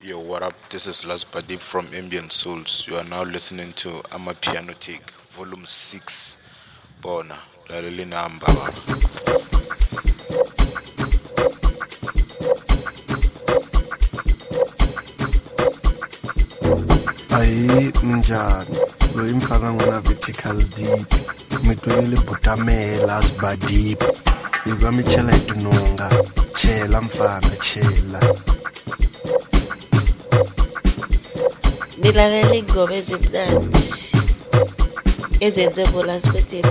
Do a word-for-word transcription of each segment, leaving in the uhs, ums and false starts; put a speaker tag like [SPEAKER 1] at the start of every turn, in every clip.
[SPEAKER 1] Yo, what up? This is Las Badip from Ambient Souls. You are now listening to Amapianotic, Volume six. Bona, laleli namba baba.
[SPEAKER 2] Ayi minjani lo imfaka ngona vertical deep mitwele butamela sibadip yiba michela idunonga chela mfana chela
[SPEAKER 3] Nilalela ingoma ezimnandi ezenze ngoLas Badip.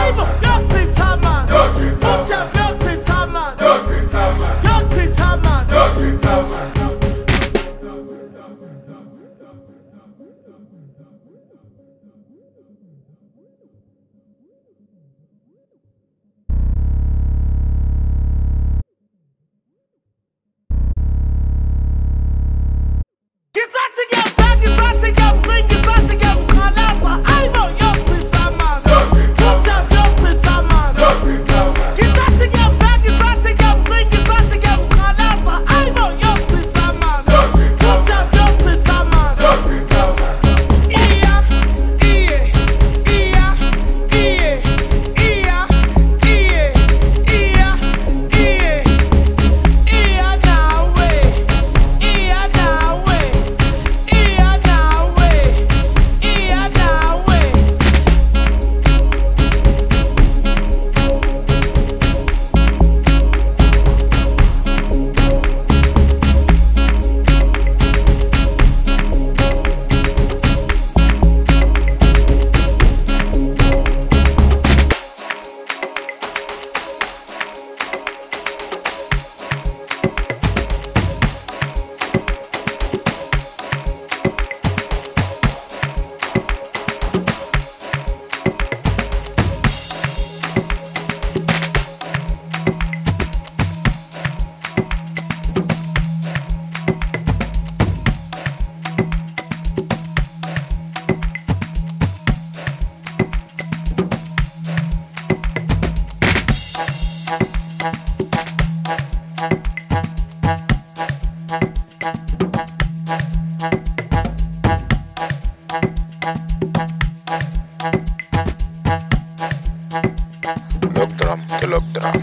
[SPEAKER 1] kilogram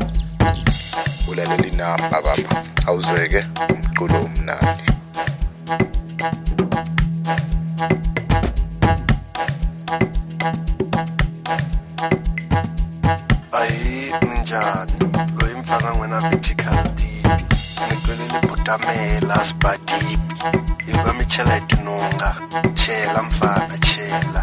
[SPEAKER 1] ulalela inamba baba awuzeke umculo omnandi.
[SPEAKER 2] Ayi ninjani lo imfana ngwena vertical deep ngitwelele butamela sibadipi yiba michela itunonga chela mfana chela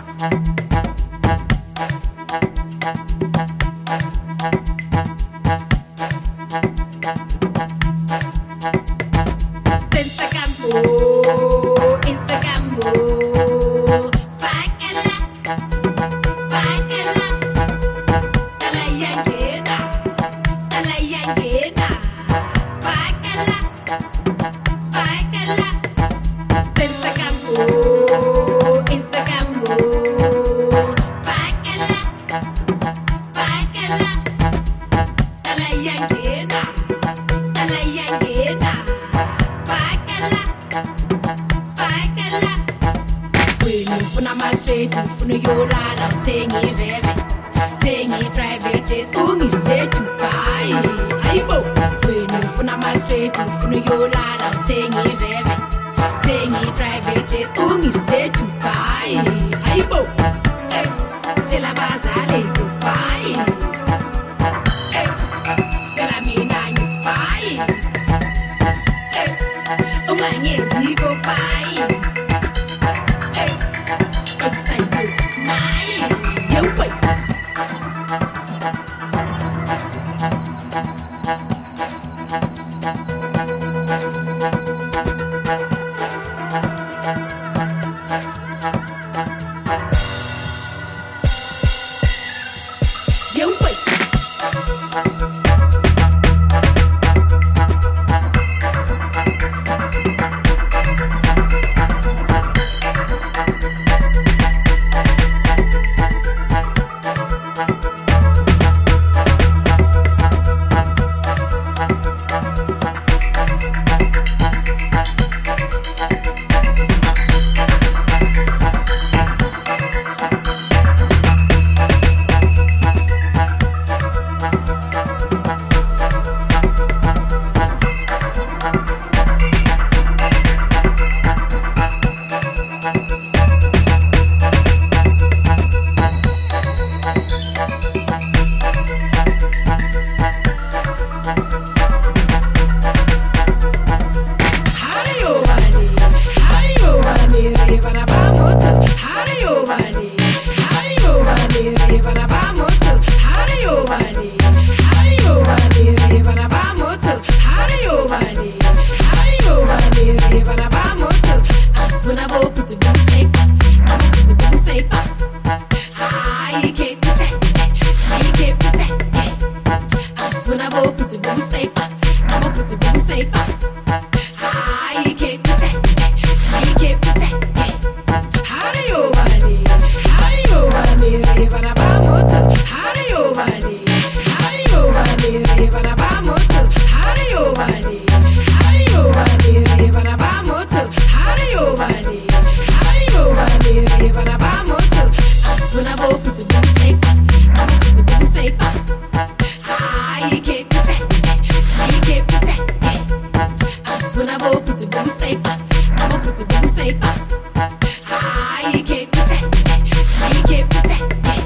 [SPEAKER 4] put the booty safe. I'ma put the booty safe. Ah, you can't protect. Ah, you can't protect. I swear I will put the booty safe. I'ma put the booty safe. Ah, you can't protect. Ah, you can't protect.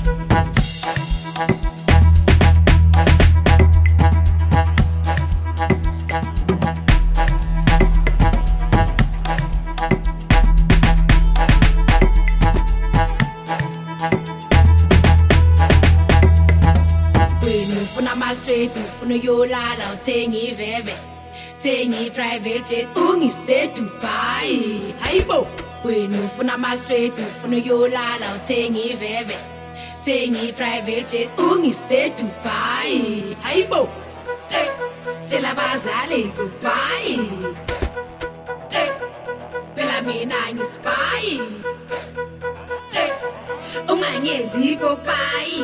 [SPEAKER 4] Straight ufuna yolala uthengi veve thengi private jet ungise Dubai hayibo wena ufuna ama straight ufuna yolala uthengi veve thengi private jet ungise Dubai hayibo hey tshela bazali goodbye hey phela mina ngispy hey ungangenzi goodbye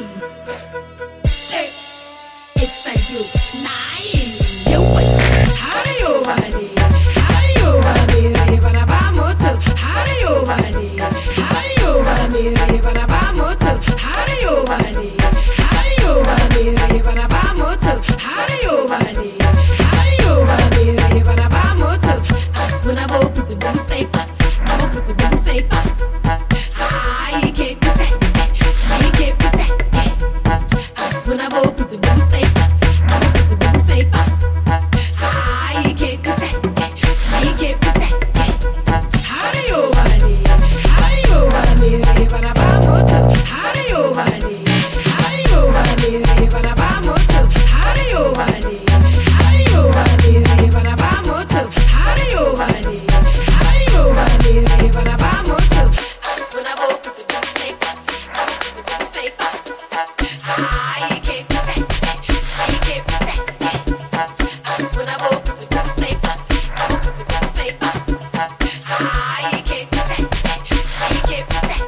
[SPEAKER 4] excite you, nice. Yo, how do you want it? How do you want it? Para vamos to. How do you want it? How do you want it? Para vamos to. How do you want it? How do you want it? Para vamos to. How do you want it? How do you want it? Para vamos to. I swear I will put the booty safe. I'ma put the booty safe. Ah, you can't protect. Ah, you can't protect. I swear I will put the booty safe. I'ma put the booty safe. Ah, you can't protect. Ah, you can't protect. How do you want it? How do you want it? Para vamos to. How do you want it? How do you want it? Para vamos to. How do you want it? How do you want it? Para vamos to. How do you want it? How do you want it? Para vamos to. I swear I will put the booty safe. I'ma put the booty safe. Ah, you can't protect. Ah, you can't protect. I swear I will put the booty safe. I'ma put the booty safe. Ah, you can't protect. Ah, you can't protect.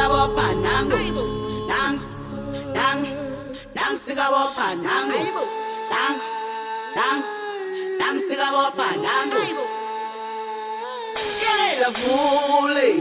[SPEAKER 4] sikabopha nangu nangu nangu nangu sikabopha nangu nangu nangu nangu sikabopha nangu yela vule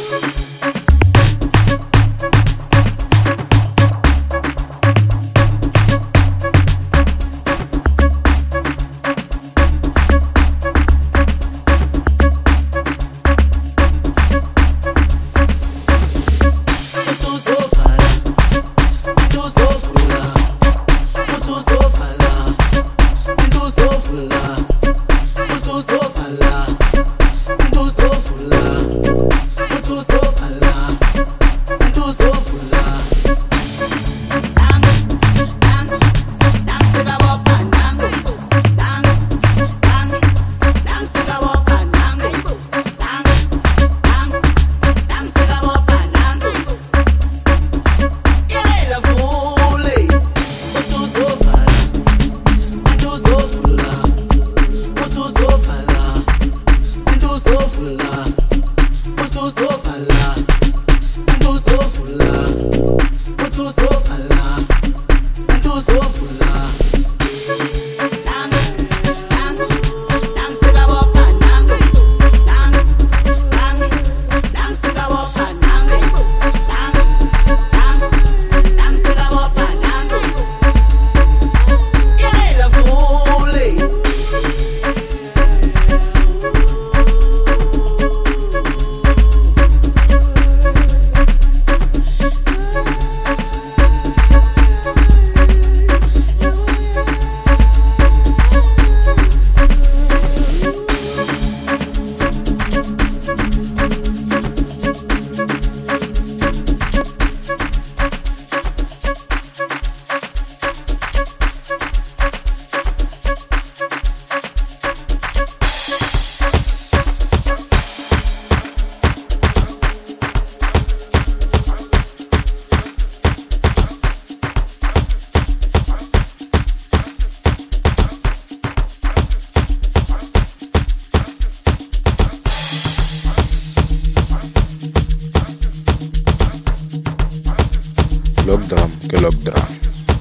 [SPEAKER 1] Lockdown ke lockdown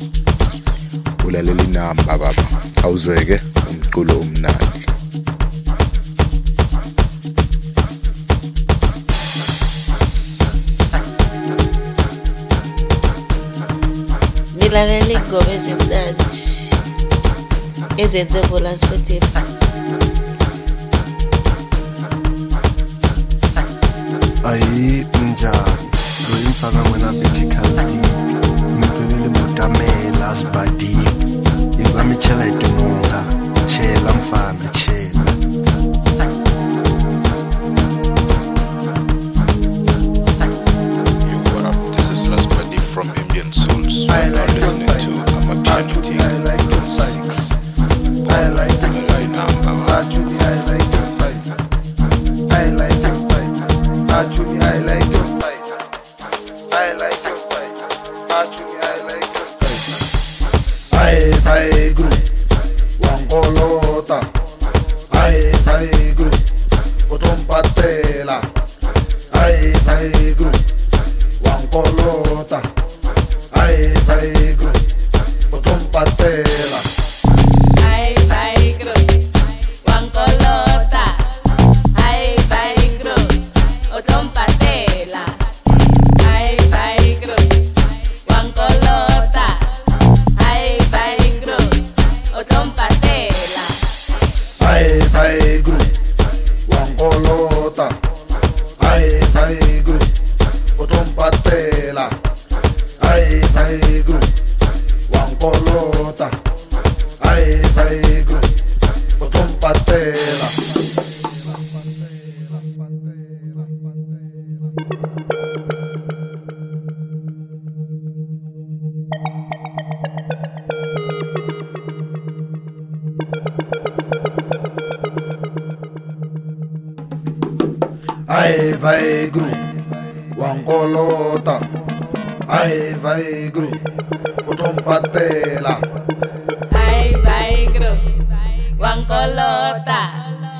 [SPEAKER 1] ulalela inamba baba awuzeke umculo umnandi
[SPEAKER 3] Nilalela ingoma ezimnandi ezenze Volans Batiep.
[SPEAKER 2] Ayi njani loyimfaka wena vertical ngicwelele butamela sibadi yiba michela itunonga chela mfana chela
[SPEAKER 1] Yo, what up? This is Las Badi from Ambient Souls. You are now listening to Amapianotic Volume six.
[SPEAKER 2] I like the
[SPEAKER 1] Ulalela inamba baba
[SPEAKER 2] Actually, I like your style. I like your style. Actually, I like your style. I like your style. Actually, I like your style. Aye, aye, group. Wankolota. Aye, aye, group. Otompatela. Aye, aye, group. Wankolota. Aye, aye, group. Otompatela.
[SPEAKER 5] Ay, ay, cruz, Wankolota. Ay, ay, cruz, Otompatela. Ay, ay, cruz, Wankolota. Ay, ay, cruz, Otompatela.
[SPEAKER 2] Aye, aye, group. Wankolota. Aye, aye, group. Otompatela. Aye, aye, group. Wankolota. Aye, aye, group. Otompatela. Aye, aye, group. Wankolota. Aye, aye, group. Otompatela.
[SPEAKER 5] Ay, ay, cruz, Wankolota.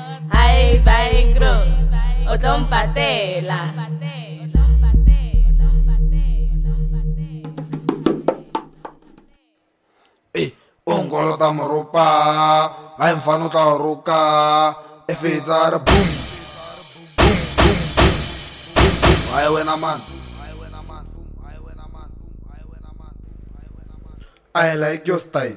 [SPEAKER 5] Ay, ay, cruz, Otompatela.
[SPEAKER 2] Kolota moropa, I'm fanota roka, if it's a boom, boom, boom, boom, I win a man. I like your style.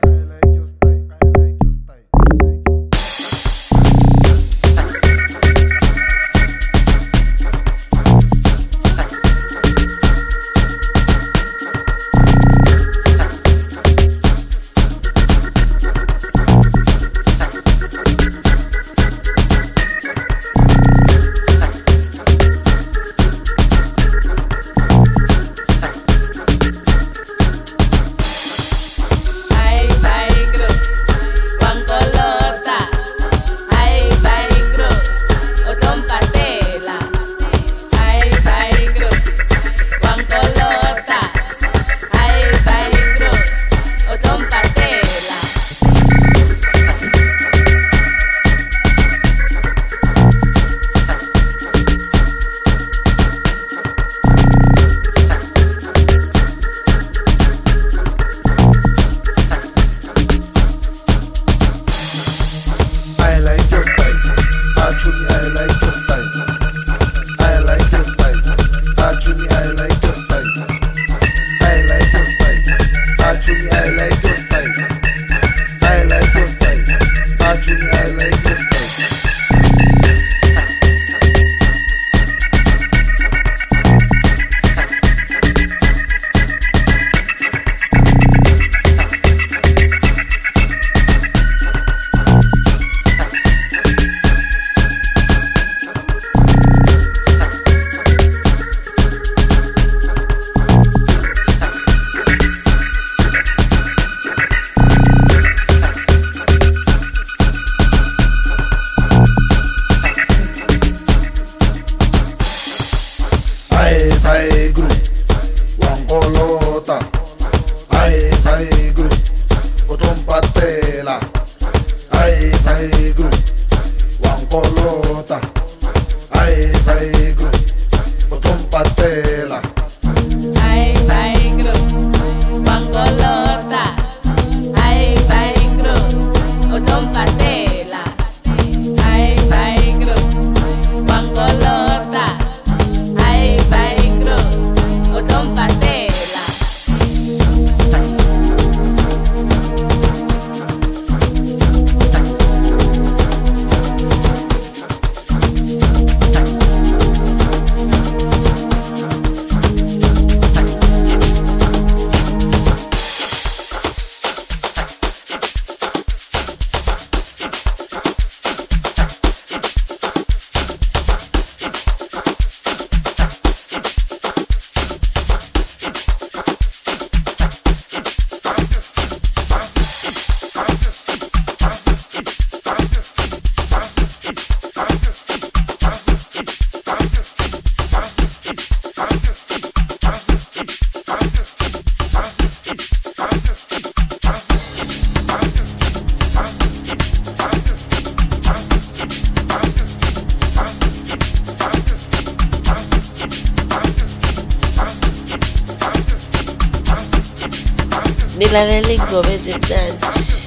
[SPEAKER 3] Nilalela ingoma ezimnandi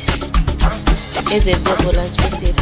[SPEAKER 3] ezemtebula Sportive.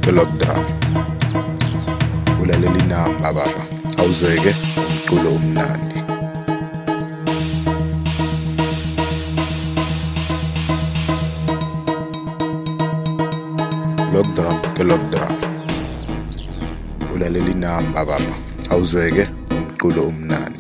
[SPEAKER 1] ke lockdown ulalela inamba baba awuzeke umculo omnandi lockdown ke lockdown ulalela inamba baba awuzeke umculo omnandi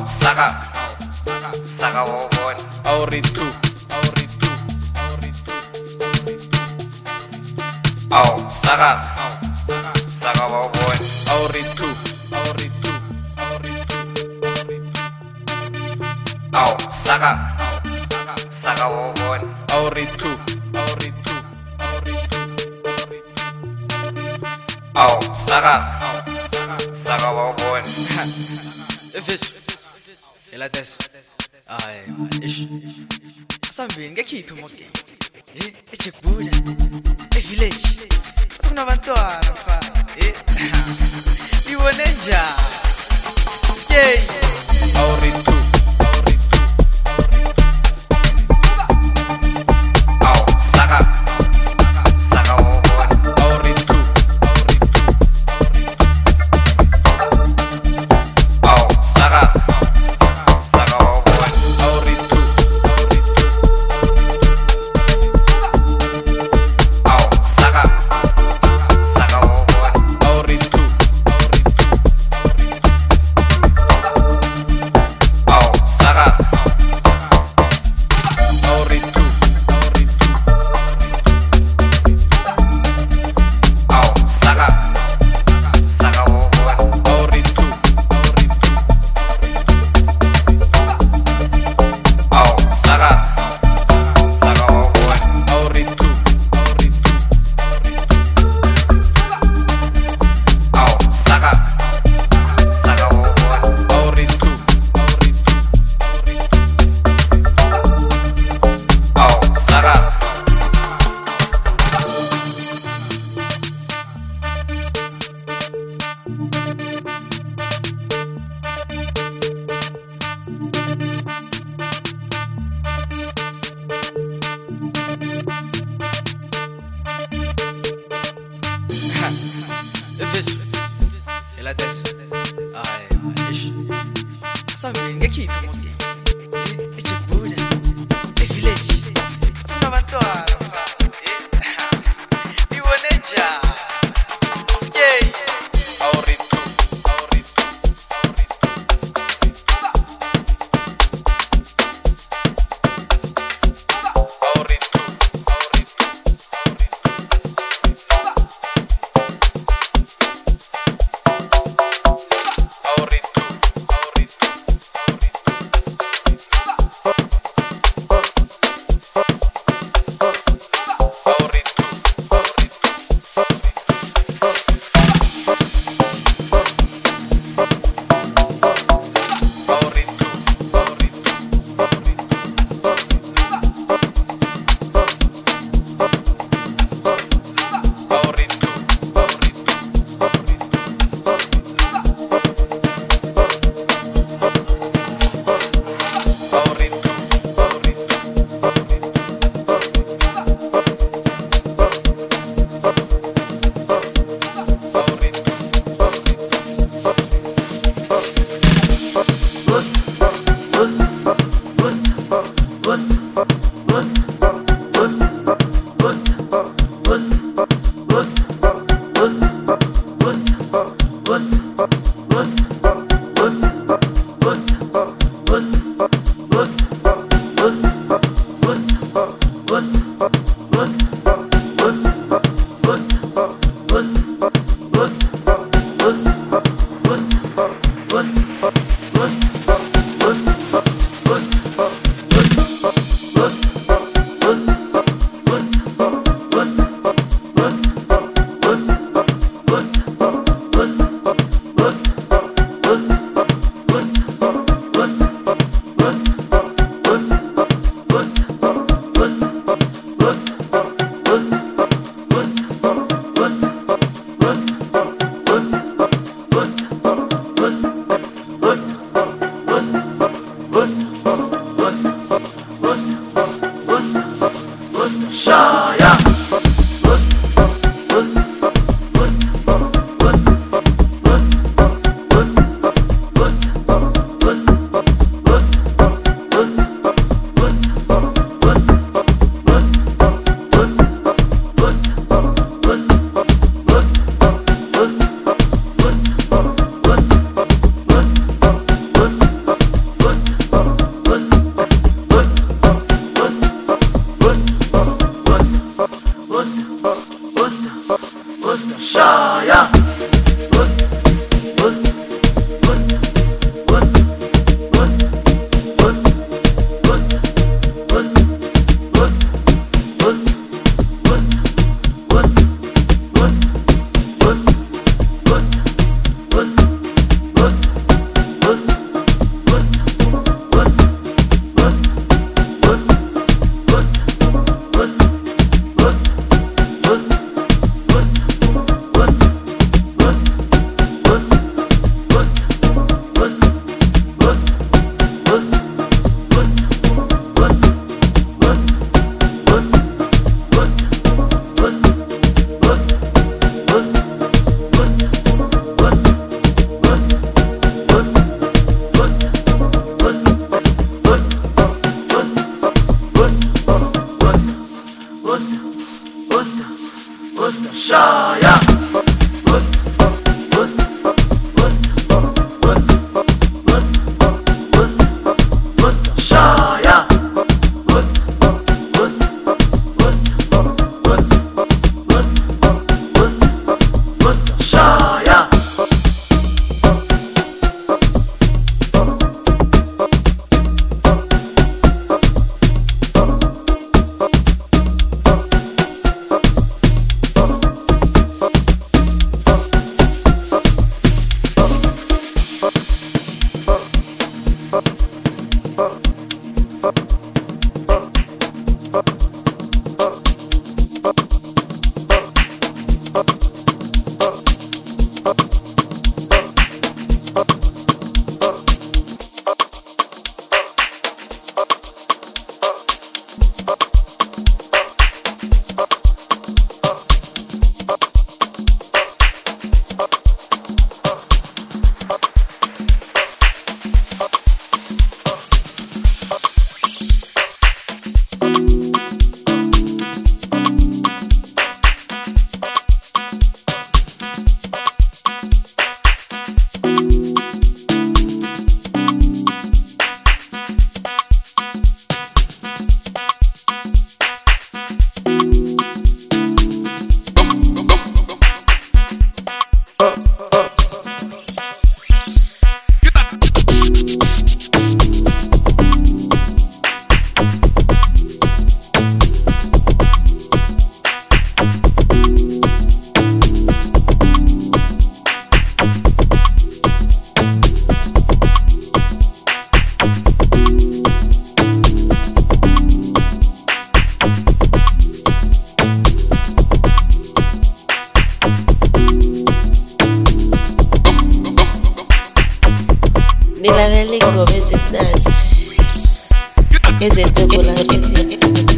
[SPEAKER 2] saka saka wobona
[SPEAKER 1] Auri two, Auri two,
[SPEAKER 2] aw saka saka wobona
[SPEAKER 1] Auri two, Auri two,
[SPEAKER 2] aw saka saka wobona
[SPEAKER 1] Auri two, Auri two,
[SPEAKER 2] aw saka saka wobona
[SPEAKER 6] Efethu elates ay ish asambini ngekhiphi moke eh eJebula evillage kunabantwana mfana eh libone njani yey
[SPEAKER 1] Auri two, Auri two,
[SPEAKER 2] aw saka saka wobona
[SPEAKER 1] Auri two, Auri two,
[SPEAKER 2] aw saka saka wobona
[SPEAKER 1] Auri two,
[SPEAKER 2] aw saka saka wobona
[SPEAKER 1] Auri two,
[SPEAKER 2] aw saka
[SPEAKER 1] Auri two,
[SPEAKER 2] aw saka saka wobona
[SPEAKER 1] Auri two,
[SPEAKER 2] aw saka saka wobona
[SPEAKER 1] Auri two,
[SPEAKER 2] aw saka saka wobona
[SPEAKER 1] Auri two,
[SPEAKER 2] aw saka
[SPEAKER 6] Efethu elates ay ish asambini ngekhiphi moke eh eJebula evillage kunabantwana mfana eh libone njani yey
[SPEAKER 1] Auri two, Auri two, Auri two, Auri two, Auri two, Auri two, Auri two, Auri two, Auri two, Auri two, Auri two, Auri two, Auri two,
[SPEAKER 3] nilalela ingoma ezimnandi ezenze kulangathi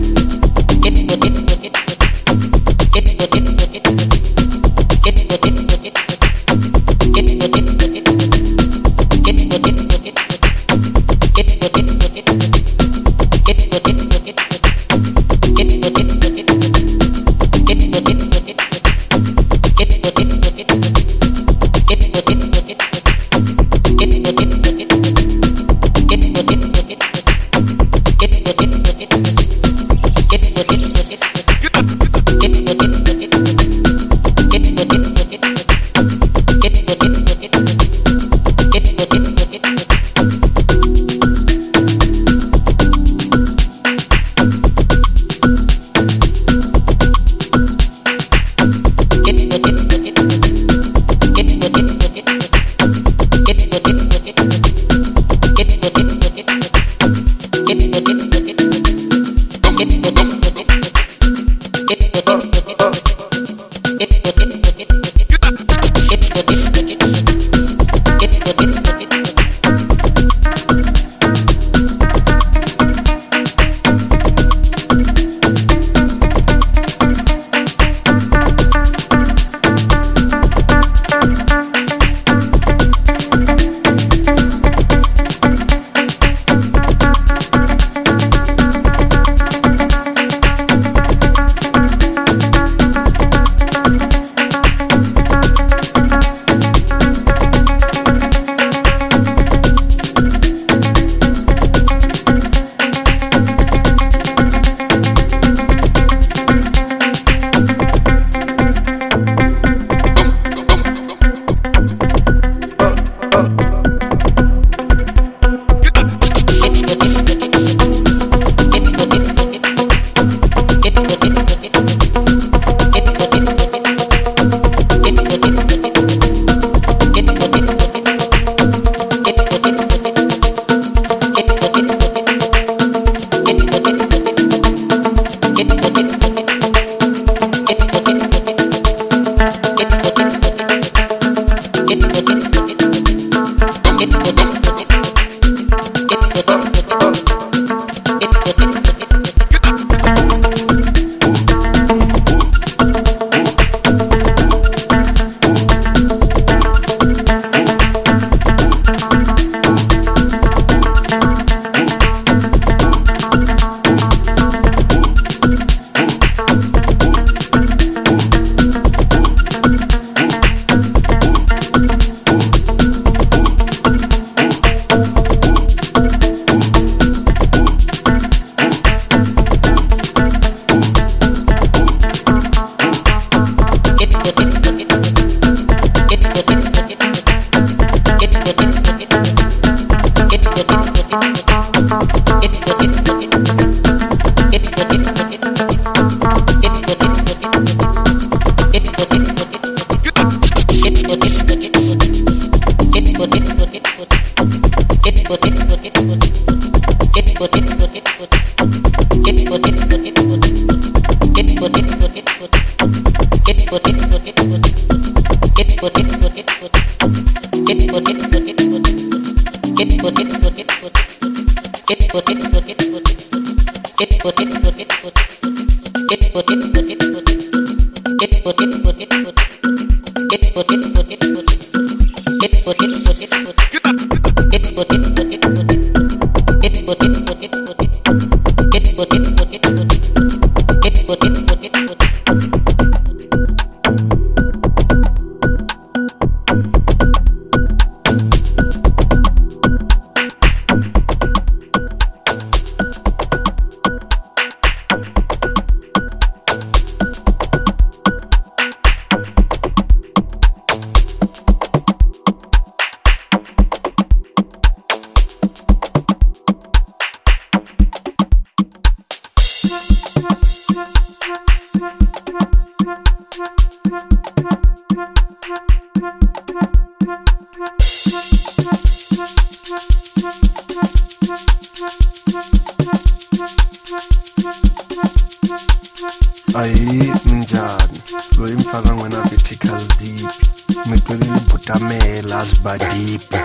[SPEAKER 2] Ayi minjani lo imfaka ngwena vertical deep ngicela ibutamela asibadip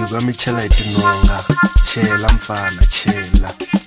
[SPEAKER 2] kwami chela itinonga chela mfana chela